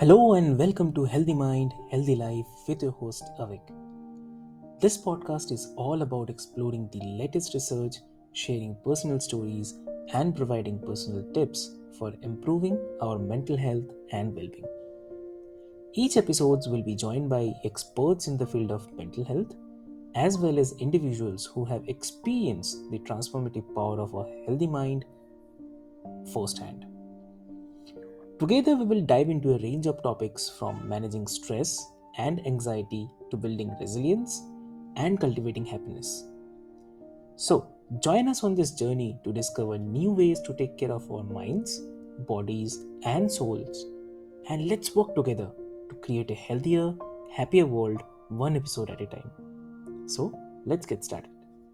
Hello and welcome to Healthy Mind, Healthy Life with your host Avik. This podcast is all about exploring the latest research, sharing personal stories, and providing personal tips for improving our mental health and well being. Each episode will be joined by experts in the field of mental health, as well as individuals who have experienced the transformative power of a healthy mind firsthand. Together, we will dive into a range of topics from managing stress and anxiety to building resilience and cultivating happiness. So, join us on this journey to discover new ways to take care of our minds, bodies, and souls. And let's work together to create a healthier, happier world one episode at a time. So, let's get started.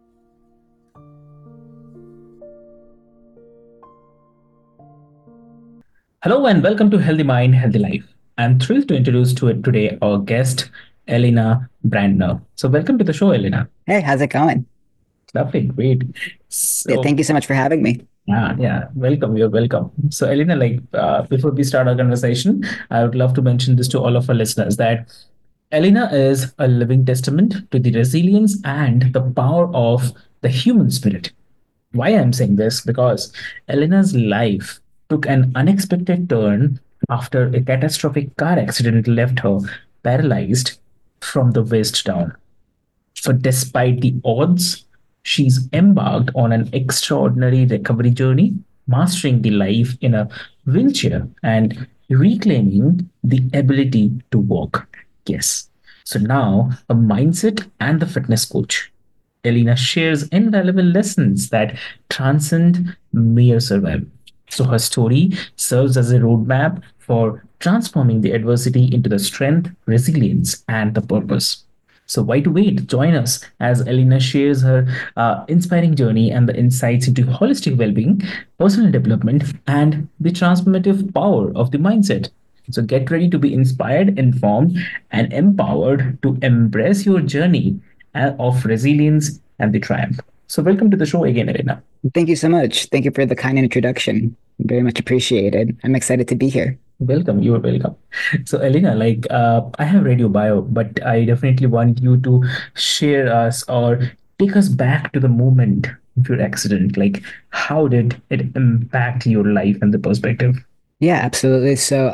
Hello and welcome to Healthy Mind, Healthy Life. I'm thrilled to introduce to it today our guest, Elena Brandner. So, welcome to the show, Elena. Hey, how's it going? Lovely, great. Yeah, So, thank you so much for having me. welcome. You're welcome. So, Elena, before we start our conversation, I would love to mention this to all of our listeners that Elena is a living testament to the resilience and the power of the human spirit. Why I'm saying this? Because Elena's life took an unexpected turn after a catastrophic car accident left her paralyzed from the waist down. So, despite the odds, she's embarked on an extraordinary recovery journey, mastering the life in a wheelchair and reclaiming the ability to walk. Yes. So now, a mindset and the fitness coach. Elena shares invaluable lessons that transcend mere survival. So her story serves as a roadmap for transforming the adversity into the strength, resilience, and the purpose. So why to wait? Join us as Elena shares her inspiring journey and the insights into holistic well-being, personal development, and the transformative power of the mindset. So get ready to be inspired, informed, and empowered to embrace your journey of resilience and the triumph. So welcome to the show again, Elena. Thank you so much. Thank you for the kind introduction. Very much appreciated. I'm excited to be here. Welcome, you are welcome. So, Elena, I have read your bio, but I definitely want you to share us or take us back to the moment of your accident. Like, how did it impact your life and the perspective? Yeah, absolutely.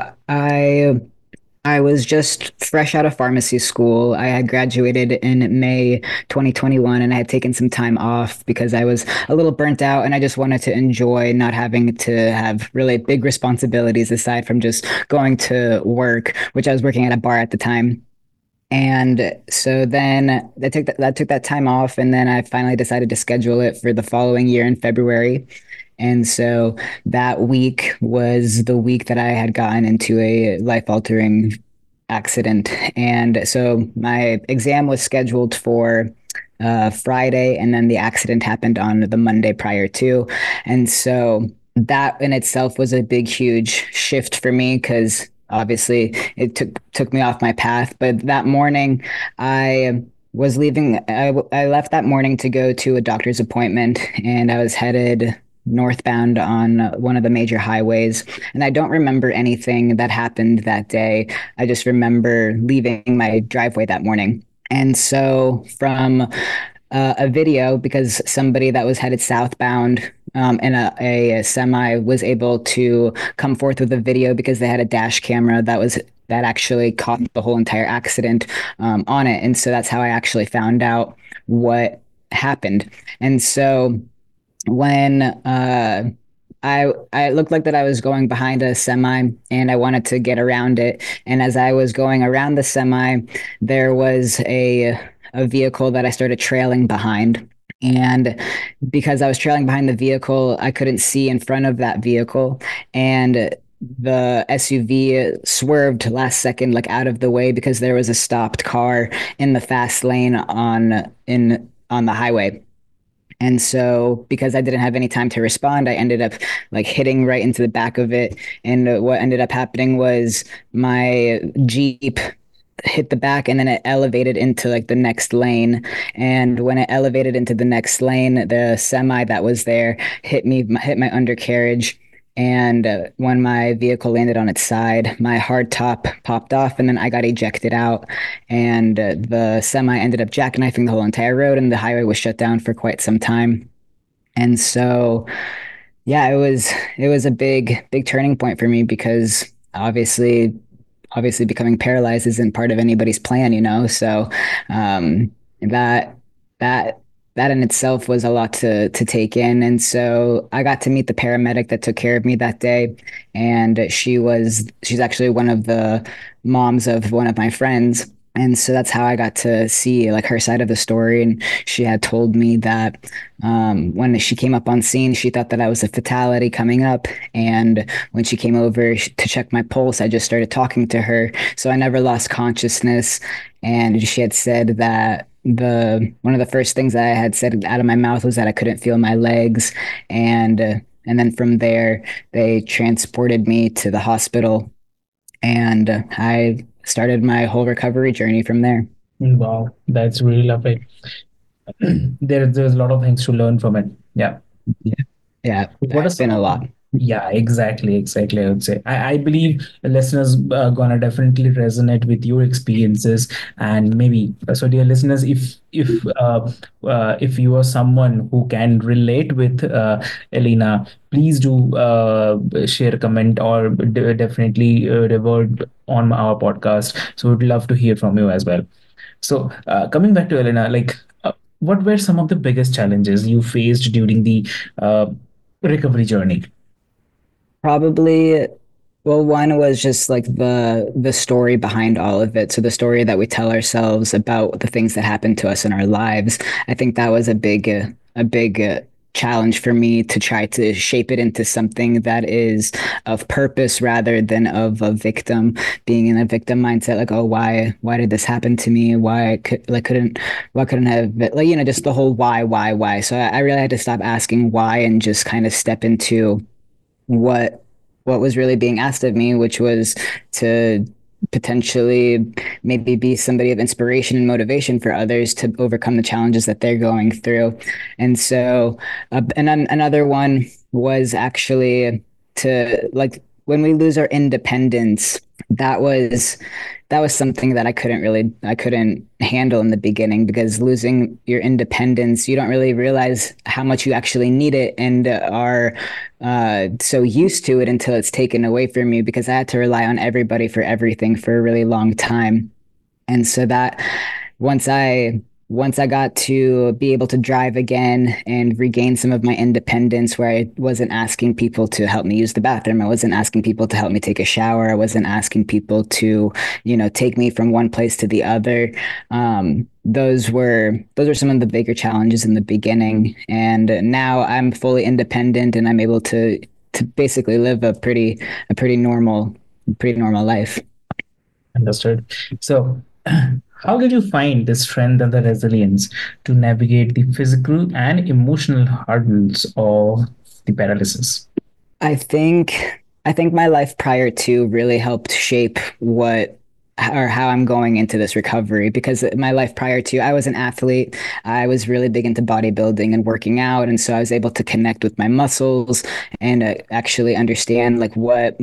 So I was just fresh out of pharmacy school. I had graduated in May 2021 and I had taken some time off because I was a little burnt out and I just wanted to enjoy not having to have really big responsibilities aside from just going to work, which I was working at a bar at the time. And so then I took that time off, and then I finally decided to schedule it for the following year in February. And so that week was the week that I had gotten into a life-altering accident. And so my exam was scheduled for Friday, and then the accident happened on the Monday prior to. And so that in itself was a big, huge shift for me because obviously it took me off my path. But that morning, I was leaving. I left that morning to go to a doctor's appointment, and I was headed northbound on one of the major highways. And I don't remember anything that happened that day. I just remember leaving my driveway that morning. And so from a video, because somebody that was headed southbound in a semi was able to come forth with a video because they had a dash camera that actually caught the whole entire accident on it. And so that's how I actually found out what happened. And so when I looked like that I was going behind a semi and I wanted to get around it. And as I was going around the semi, there was a vehicle that I started trailing behind. And because I was trailing behind the vehicle, I couldn't see in front of that vehicle. And the SUV swerved last second, like out of the way because there was a stopped car in the fast lane on the highway. And so, because I didn't have any time to respond, I ended up like hitting right into the back of it. And what ended up happening was my Jeep hit the back and then it elevated into like the next lane. And when it elevated into the next lane, the semi that was there hit my undercarriage. And when my vehicle landed on its side, my hard top popped off, and then I got ejected out. And the semi ended up jackknifing the whole entire road, and the highway was shut down for quite some time. And so, yeah, it was a big turning point for me because obviously becoming paralyzed isn't part of anybody's plan, you know. So um, that that that in itself was a lot to take in. And so I got to meet the paramedic that took care of me that day, and she's actually one of the moms of one of my friends. And so that's how I got to see like her side of the story. And she had told me that when she came up on scene, she thought that I was a fatality coming up. And when she came over to check my pulse, I just started talking to her. So I never lost consciousness. And she had said that the one of the first things that I had said out of my mouth was that I couldn't feel my legs. And then from there, they transported me to the hospital, and I started my whole recovery journey from there. Wow, that's really lovely. There's a lot of things to learn from it. Yeah. Yeah, What are it's been some a of lot. Yeah, exactly. I would say I believe the listeners are gonna definitely resonate with your experiences, and maybe so, dear listeners, if you are someone who can relate with Elena, please do share a comment or definitely revert on our podcast. So we'd love to hear from you as well. So, coming back to Elena, like, what were some of the biggest challenges you faced during the uh, recovery journey? Probably, well, one was just like the story behind all of it. So the story that we tell ourselves about the things that happen to us in our lives. I think that was a big challenge for me to try to shape it into something that is of purpose rather than of a victim, being in a victim mindset. Like, oh, why did this happen to me? Why couldn't have, like, you know, just the whole why. So I really had to stop asking why and just kind of step into what what was really being asked of me, which was to potentially maybe be somebody of inspiration and motivation for others to overcome the challenges that they're going through. And so, and then another one was actually to like when we lose our independence, that was that was something that I couldn't handle in the beginning because losing your independence, you don't really realize how much you actually need it and are so used to it until it's taken away from you because I had to rely on everybody for everything for a really long time. And so that once I once I got to be able to drive again and regain some of my independence where I wasn't asking people to help me use the bathroom, I wasn't asking people to help me take a shower, I wasn't asking people to, you know, take me from one place to the other. Those were some of the bigger challenges in the beginning. And now I'm fully independent and I'm able to basically live a pretty normal life. Understood. So, how did you find the strength and the resilience to navigate the physical and emotional hurdles of the paralysis? I think I think my life prior to really helped shape what or how I'm going into this recovery because my life prior to I was an athlete. I was really big into bodybuilding and working out, and so I was able to connect with my muscles and actually understand like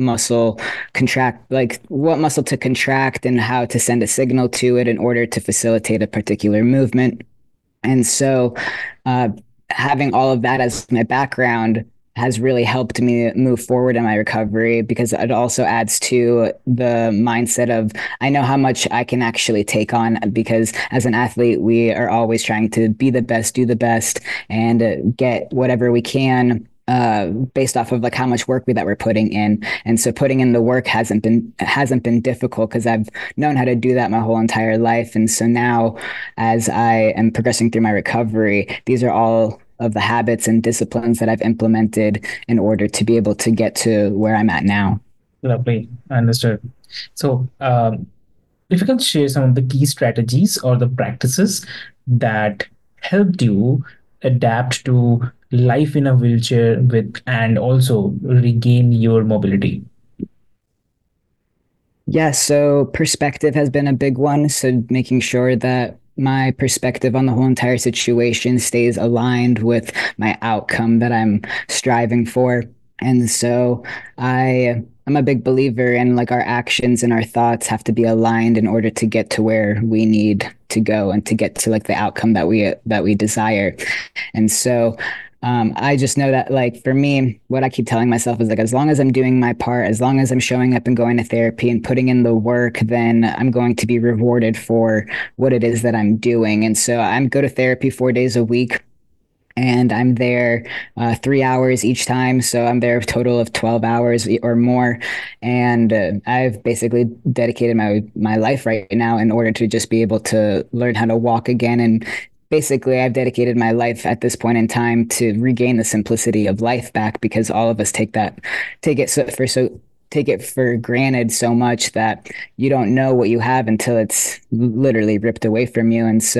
what muscle to contract and how to send a signal to it in order to facilitate a particular movement. And so, uh, having all of that as my background has really helped me move forward in my recovery because it also adds to the mindset of I know how much I can actually take on because as an athlete, we are always trying to be the best, do the best, and get whatever we can based off of like how much work that we're putting in. And so putting in the work hasn't been difficult because I've known how to do that my whole entire life. And so now as I am progressing through my recovery, these are all of the habits and disciplines that I've implemented in order to be able to get to where I'm at now. Lovely. Understood. So, if you can share some of the key strategies or the practices that helped you adapt to life in a wheelchair with and also regain your mobility. Yeah, so perspective has been a big one. So making sure that my perspective on the whole entire situation stays aligned with my outcome that I'm striving for. And so I'm a big believer in like our actions and our thoughts have to be aligned in order to get to where we need to go and to get to like the outcome that we desire. And so I just know that like for me, what I keep telling myself is like as long as I'm doing my part, as long as I'm showing up and going to therapy and putting in the work, then I'm going to be rewarded for what it is that I'm doing. And so I'm go to therapy 4 days a week, and I'm there 3 hours each time. So I'm there a total of 12 hours or more. And I've basically dedicated my life right now in order to just be able to learn how to walk again. And basically, I've dedicated my life at this point in time to regain the simplicity of life back, because all of us take it take it for granted so much that you don't know what you have until it's literally ripped away from you. And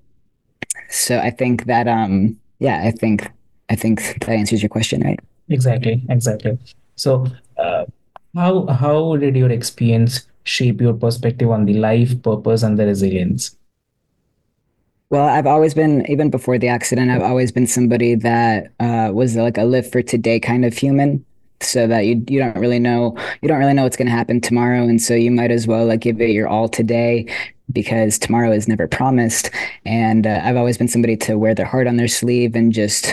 so I think that yeah, I think that answers your question, right? Exactly, exactly. So, uh, how did your experience shape your perspective on the life, purpose, and the resilience? Well, I've always been, even before the accident, I've always been somebody that was like a live for today kind of human. So that you don't really know what's going to happen tomorrow, and so you might as well like give it your all today, because tomorrow is never promised. And I've always been somebody to wear their heart on their sleeve and just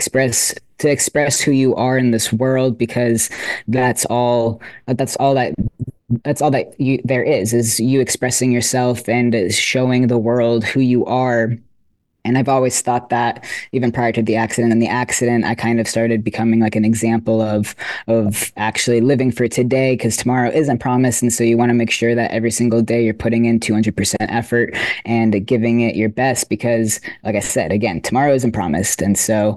express who you are in this world, because that's all that's all that that's all that you there is you expressing yourself and showing the world who you are. And I've always thought that even prior to the accident. And the accident, I kind of started becoming like an example of actually living for today, because tomorrow isn't promised. And so you want to make sure that every single day you're putting in 200% effort and giving it your best, because like I said, again, tomorrow isn't promised. And so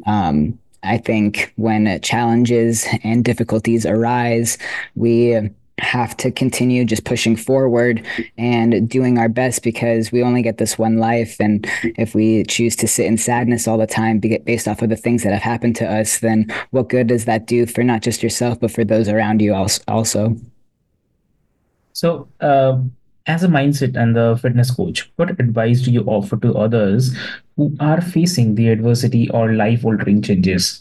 I think when challenges and difficulties arise, we have to continue just pushing forward and doing our best, because we only get this one life. And if we choose to sit in sadness all the time based off of the things that have happened to us, then what good does that do for not just yourself, but for those around you also? So, as a mindset and the fitness coach, what advice do you offer to others who are facing the adversity or life-altering changes?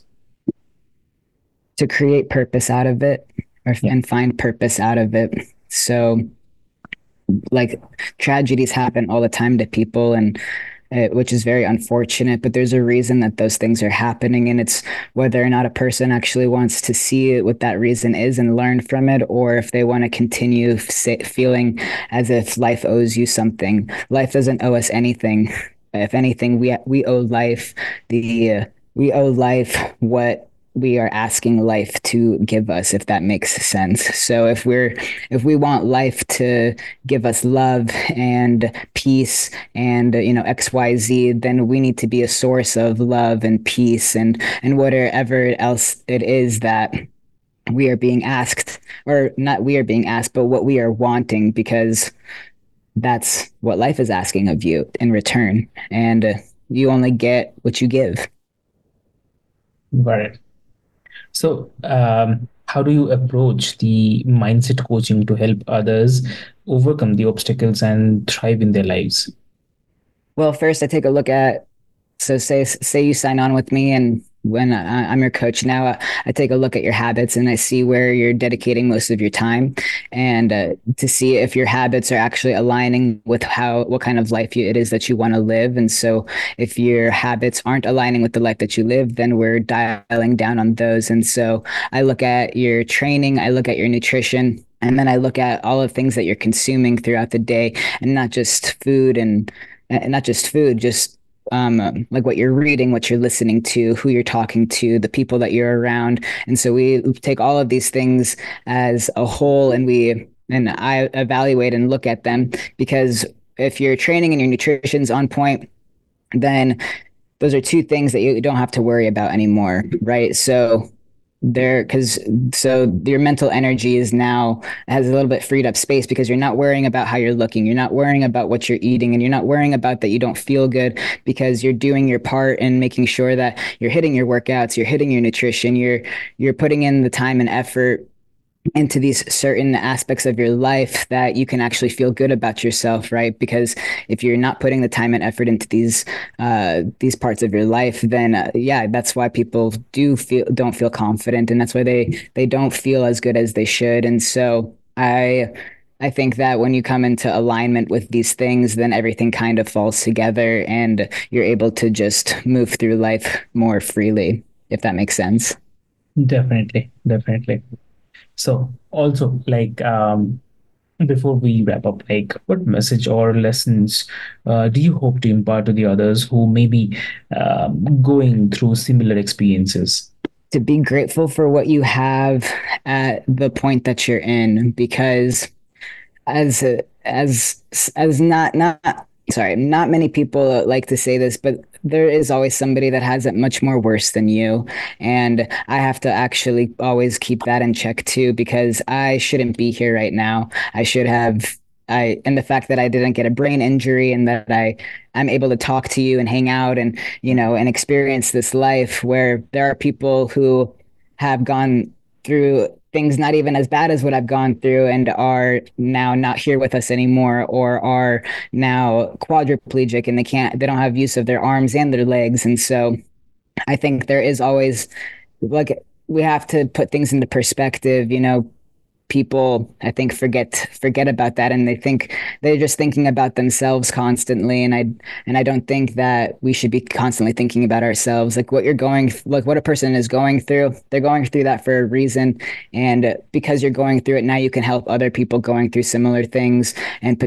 To create purpose out of it, Yeah. and find purpose out of it. So like tragedies happen all the time to people, and which is very unfortunate, but there's a reason that those things are happening. And it's whether or not a person actually wants to see what that reason is and learn from it, or if they want to continue feeling as if life owes you something. Life doesn't owe us anything. If anything, we owe life the we owe life what we are asking life to give us, if that makes sense. So if we want life to give us love and peace and XYZ, then we need to be a source of love and peace and whatever else it is that we are being asked, or not we are being asked, but what we are wanting, because that's what life is asking of you in return. And you only get what you give. Got it. So, how do you approach the mindset coaching to help others overcome the obstacles and thrive in their lives? Well, first I take a look at, so say you sign on with me, and when I'm your coach now, I take a look at your habits and I see where you're dedicating most of your time, and to see if your habits are actually aligning with what kind of life it is that you want to live. And so if your habits aren't aligning with the life that you live, then we're dialing down on those. And so I look at your training, I look at your nutrition, and then I look at all of things that you're consuming throughout the day, and not just food and not just food, just like what you're reading, what you're listening to, who you're talking to, the people that you're around. And so we take all of these things as a whole, and I evaluate and look at them, because if your training and your nutrition's on point, then those are two things that you don't have to worry about anymore, right? So there, because so your mental energy is now has a little bit freed up space, because you're not worrying about how you're looking, you're not worrying about what you're eating, and you're not worrying about that you don't feel good, because you're doing your part in making sure that you're hitting your workouts, you're hitting your nutrition, you're putting in the time and effort into these certain aspects of your life that you can actually feel good about yourself, right? Because if you're not putting the time and effort into these parts of your life, then yeah, that's why people don't feel confident, and that's why they don't feel as good as they should. And so I think that when you come into alignment with these things, then everything kind of falls together, and you're able to just move through life more freely, if that makes sense. Definitely, definitely. So also like before we wrap up, like what message or lessons do you hope to impart to the others who may be going through similar experiences? To be grateful for what you have at the point that you're in, because as as not sorry, not many people like to say this, but there is always somebody that has it much more worse than you, and I have to actually always keep that in check too, because I shouldn't be here right now. I should have I and the fact that I didn't get a brain injury, and that I'm able to talk to you and hang out, and and experience this life where there are people who have gone through things not even as bad as what I've gone through, and are now not here with us anymore, or are now quadriplegic, and they don't have use of their arms and their legs. And so I think there is always, like, we have to put things into perspective. People, I think, forget about that, and they think they're just thinking about themselves constantly. And I don't think that we should be constantly thinking about ourselves. Like what a person is going through, they're going through that for a reason. And because you're going through it now, you can help other people going through similar things, and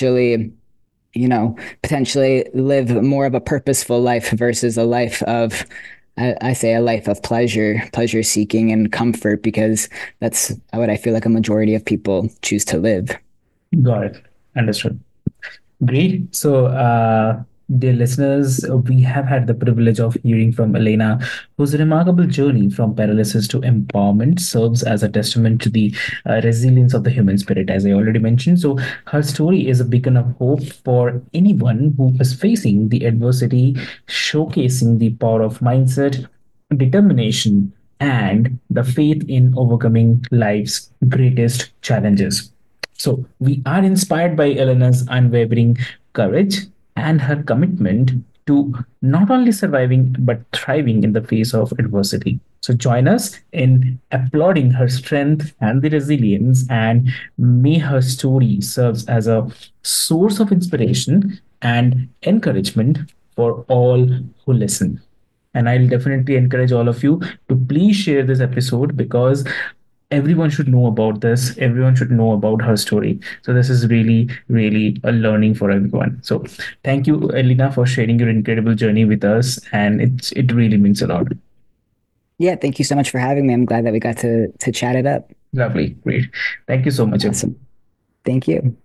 potentially live more of a purposeful life versus a life of, I say, a life of pleasure seeking and comfort, because that's what I feel like a majority of people choose to live. Got it. Understood. Great. So, dear listeners, we have had the privilege of hearing from Elena, whose remarkable journey from paralysis to empowerment serves as a testament to the resilience of the human spirit, as I already mentioned. So, her story is a beacon of hope for anyone who is facing the adversity, showcasing the power of mindset, determination, and the faith in overcoming life's greatest challenges. So, we are inspired by Elena's unwavering courage and her commitment to not only surviving but thriving in the face of adversity. So, join us in applauding her strength and the resilience, and may her story serves as a source of inspiration and encouragement for all who listen. And I'll definitely encourage all of you to please share this episode, because everyone should know about this. Everyone should know about her story. So this is really, really a learning for everyone. So thank you, Elena, for sharing your incredible journey with us. And it really means a lot. Yeah, thank you so much for having me. I'm glad that we got to chat it up. Lovely. Great. Thank you so much. Awesome. Thank you.